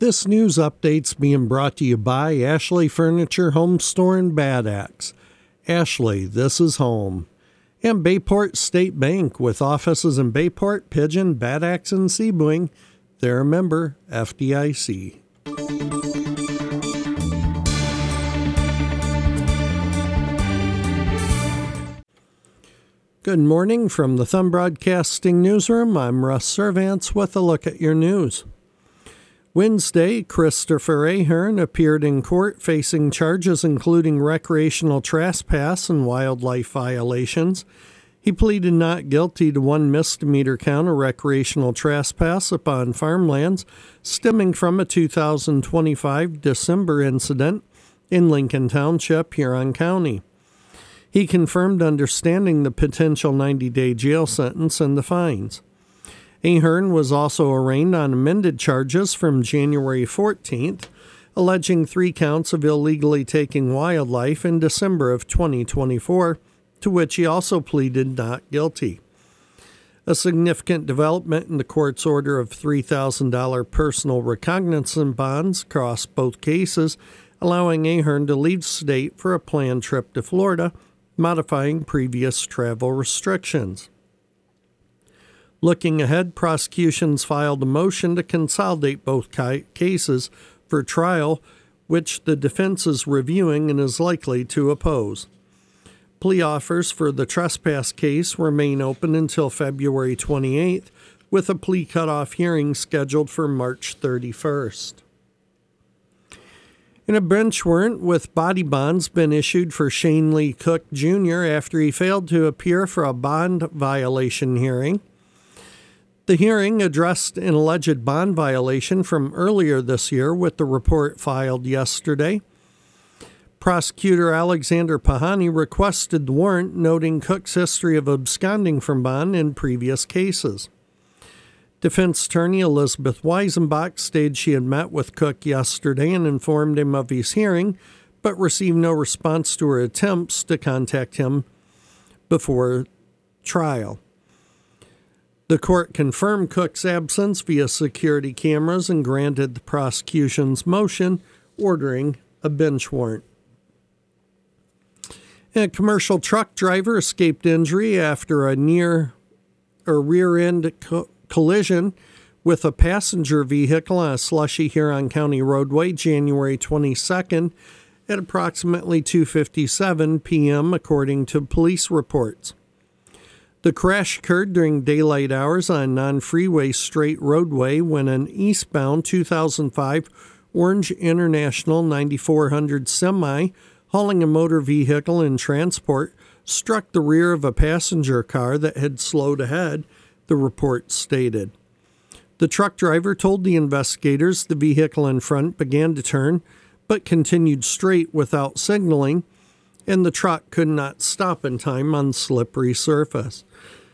This news update's being brought to you by Ashley Furniture Home Store in Bad Axe. Ashley, this is home. And Bayport State Bank, with offices in Bayport, Pigeon, Bad Axe, and Sebring. They're a member FDIC. Good morning from the Thumb Broadcasting Newsroom. I'm Russ Servants with a look at your news. Wednesday, Christopher Ahern appeared in court facing charges including recreational trespass and wildlife violations. He pleaded not guilty to one misdemeanor count of recreational trespass upon farmlands stemming from a 2025 December incident in Lincoln Township, Huron County. He confirmed understanding the potential 90-day jail sentence and the fines. Ahern was also arraigned on amended charges from January 14th, alleging 3 counts of illegally taking wildlife in December of 2024, to which he also pleaded not guilty. A significant development in the court's order of $3,000 personal recognizance bonds crossed both cases, allowing Ahern to leave state for a planned trip to Florida, modifying previous travel restrictions. Looking ahead, prosecutions filed a motion to consolidate both cases for trial, which the defense is reviewing and is likely to oppose. Plea offers for the trespass case remain open until February 28th, with a plea cutoff hearing scheduled for March 31st. And a bench warrant with body bonds been issued for Shane Lee Cook Jr. after he failed to appear for a bond violation hearing. The hearing addressed an alleged bond violation from earlier this year with the report filed yesterday. Prosecutor Alexander Pahani requested the warrant, noting Cook's history of absconding from bond in previous cases. Defense attorney Elizabeth Weisenbach stated she had met with Cook yesterday and informed him of his hearing, but received no response to her attempts to contact him before trial. The court confirmed Cook's absence via security cameras and granted the prosecution's motion ordering a bench warrant. A commercial truck driver escaped injury after a rear-end collision with a passenger vehicle on a slushy Huron County roadway January 22nd at approximately 2:57 p.m., according to police reports. The crash occurred during daylight hours on a non-freeway straight roadway when an eastbound 2005 Orange International 9400 semi hauling a motor vehicle and transport struck the rear of a passenger car that had slowed ahead, the report stated. The truck driver told the investigators the vehicle in front began to turn but continued straight without signaling, and the truck could not stop in time on slippery surface.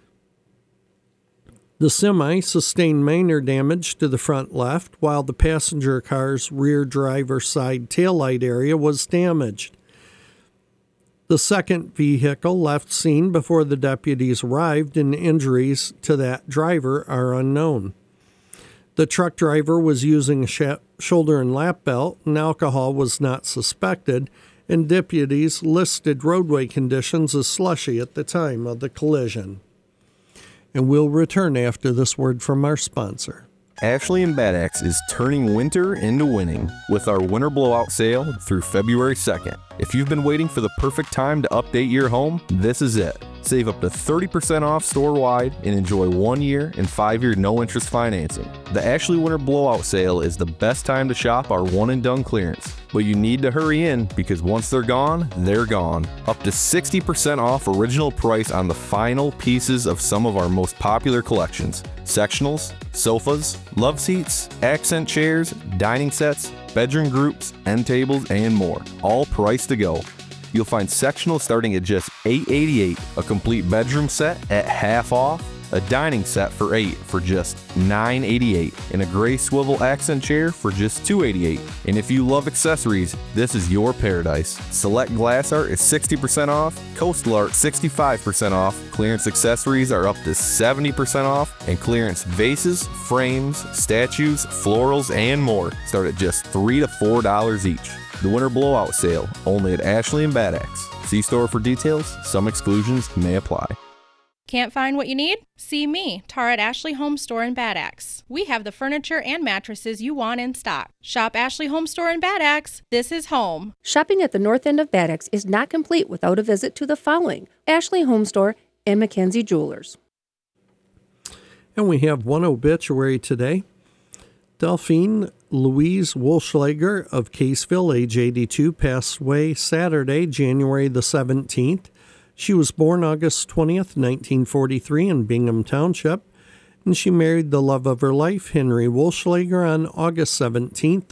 The semi sustained minor damage to the front left, while the passenger car's rear driver's side taillight area was damaged. The second vehicle left scene before the deputies arrived, and injuries to that driver are unknown. The truck driver was using a shoulder and lap belt, and alcohol was not suspected, and deputies listed roadway conditions as slushy at the time of the collision. And we'll return after this word from our sponsor. Ashley and Bad Axe is turning winter into winning with our winter blowout sale through February 2nd. If you've been waiting for the perfect time to update your home, this is it. Save up to 30% off store-wide and enjoy 1 year and 5-year no-interest financing. The Ashley Winter Blowout Sale is the best time to shop our one-and-done clearance. But you need to hurry in because once they're gone, they're gone. Up to 60% off original price on the final pieces of some of our most popular collections. Sectionals, sofas, love seats, accent chairs, dining sets, bedroom groups, end tables, and more. All priced to go. You'll find sectionals starting at just $888, a complete bedroom set at half off, a dining set for 8 for just $9.88, and a gray swivel accent chair for just $2.88. And if you love accessories, this is your paradise. Select glass art is 60% off, coastal art 65% off, clearance accessories are up to 70% off, and clearance vases, frames, statues, florals, and more start at just $3 to $4 each. The winter blowout sale, only at Ashley and Bad Axe. See store for details. Some exclusions may apply. Can't find what you need? See me, Tara at Ashley Home Store in Bad Axe. We have the furniture and mattresses you want in stock. Shop Ashley Home Store in Bad Axe. This is home. Shopping at the north end of Bad Axe is not complete without a visit to the following: Ashley Home Store and Mackenzie Jewelers. And we have one obituary today. Delphine Louise Wolschlager of Caseville, age 82, passed away Saturday, January the 17th. She was born August 20th, 1943 in Bingham Township, and she married the love of her life, Henry Wolschlager, on August 17th,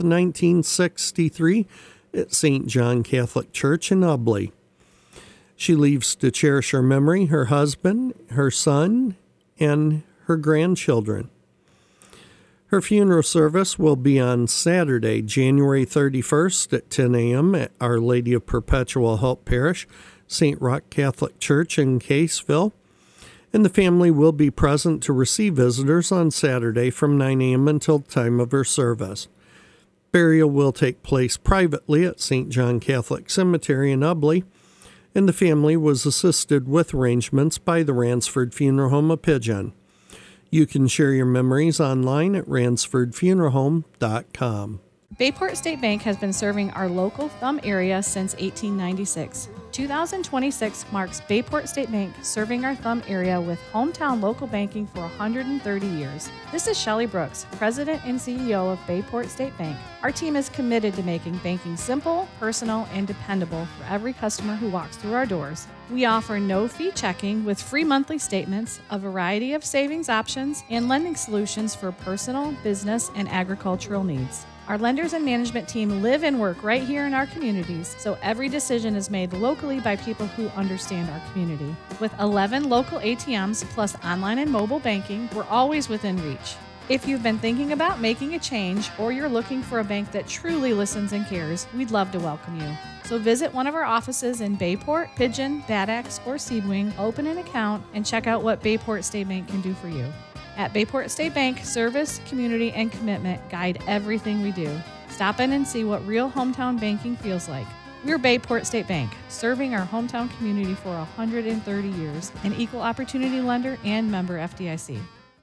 1963 at St. John Catholic Church in Ubley. She leaves to cherish her memory, her husband, her son, and her grandchildren. Her funeral service will be on Saturday, January 31st at 10 a.m. at Our Lady of Perpetual Help Parish, St. Roch Catholic Church in Caseville. And the family will be present to receive visitors on Saturday from 9 a.m. until the time of her service. Burial will take place privately at St. John Catholic Cemetery in Ubley, and the family was assisted with arrangements by the Ransford Funeral Home of Pigeon. You can share your memories online at ransfordfuneralhome.com. Bayport State Bank has been serving our local Thumb area since 1896. 2026 marks Bayport State Bank serving our Thumb area with hometown local banking for 130 years. This is Shelley Brooks, President and CEO of Bayport State Bank. Our team is committed to making banking simple, personal, and dependable for every customer who walks through our doors. We offer no-fee checking with free monthly statements, a variety of savings options, and lending solutions for personal, business, and agricultural needs. Our lenders and management team live and work right here in our communities, so every decision is made locally by people who understand our community. With 11 local ATMs plus online and mobile banking, we're always within reach. If you've been thinking about making a change or you're looking for a bank that truly listens and cares, we'd love to welcome you. So visit one of our offices in Bayport, Pigeon, Bad Axe, or Seaboing, open an account, and check out what Bayport State Bank can do for you. At Bayport State Bank, service, community, and commitment guide everything we do. Stop in and see what real hometown banking feels like. We're Bayport State Bank, serving our hometown community for 130 years, an equal opportunity lender and member FDIC.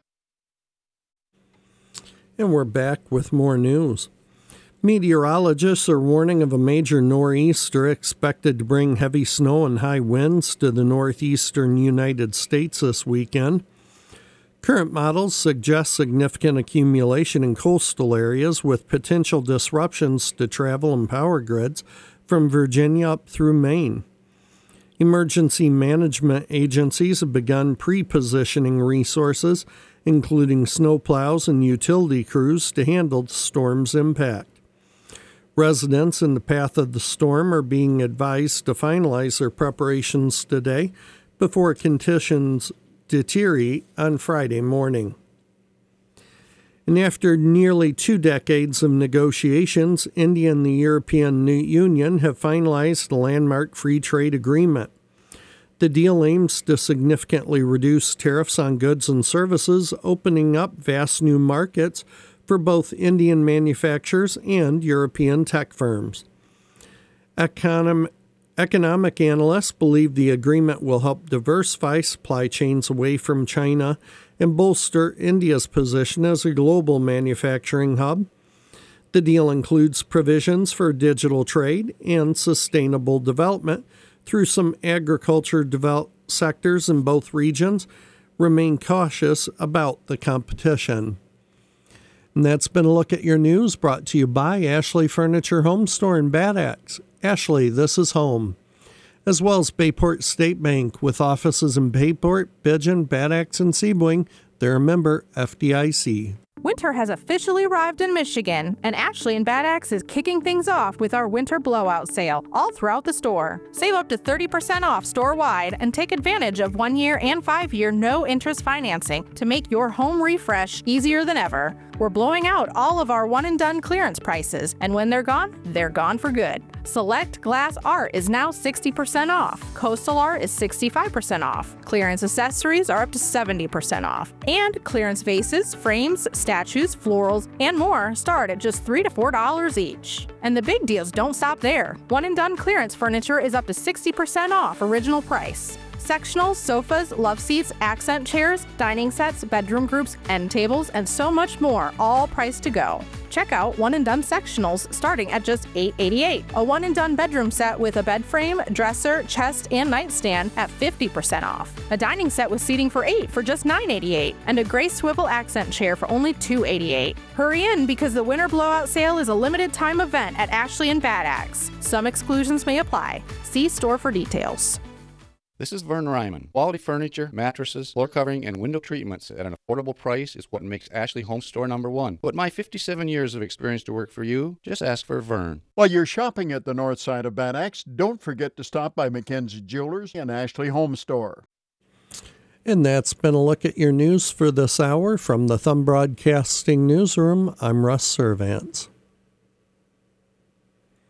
And we're back with more news. Meteorologists are warning of a major nor'easter expected to bring heavy snow and high winds to the northeastern United States this weekend. Current models suggest significant accumulation in coastal areas with potential disruptions to travel and power grids from Virginia up through Maine. Emergency management agencies have begun pre-positioning resources, including snowplows and utility crews, to handle the storm's impact. Residents in the path of the storm are being advised to finalize their preparations today before conditions deteriorate on Friday morning. And after nearly 2 decades of negotiations, India and the European Union have finalized a landmark free trade agreement. The deal aims to significantly reduce tariffs on goods and services, opening up vast new markets for both Indian manufacturers and European tech firms. Economic analysts believe the agreement will help diversify supply chains away from China and bolster India's position as a global manufacturing hub. The deal includes provisions for digital trade and sustainable development through some agriculture sectors in both regions. Remain cautious about the competition. And that's been a look at your news brought to you by Ashley Furniture Home Store in Bad Axe. Ashley, this is home. As well as Bayport State Bank with offices in Bayport, Pigeon, Bad Axe, and Seaboing. They're a member FDIC. Winter has officially arrived in Michigan, and Ashley and Bad Axe is kicking things off with our winter blowout sale all throughout the store. Save up to 30% off store-wide and take advantage of 1-year and 5-year no-interest financing to make your home refresh easier than ever. We're blowing out all of our one-and-done clearance prices, and when they're gone for good. Select glass art is now 60% off. Coastal art is 65% off. Clearance accessories are up to 70% off. And clearance vases, frames, statues, florals, and more start at just $3 to $4 each. And the big deals don't stop there. One-and-done clearance furniture is up to 60% off original price. Sectionals, sofas, love seats, accent chairs, dining sets, bedroom groups, end tables, and so much more, all priced to go. Check out one-and-done sectionals starting at just $8.88. A one-and-done bedroom set with a bed frame, dresser, chest, and nightstand at 50% off. A dining set with seating for 8 for just $9.88. And a gray swivel accent chair for only $2.88. Hurry in because the winter blowout sale is a limited time event at Ashley and Bad Axe. Some exclusions may apply. See store for details. This is Vern Ryman. Quality furniture, mattresses, floor covering, and window treatments at an affordable price is what makes Ashley Home Store #1. Put my 57 years of experience to work for you. Just ask for Vern. While you're shopping at the north side of Bad Axe, don't forget to stop by Mackenzie Jewelers and Ashley Home Store. And that's been a look at your news for this hour from the Thumb Broadcasting Newsroom. I'm Russ Servants.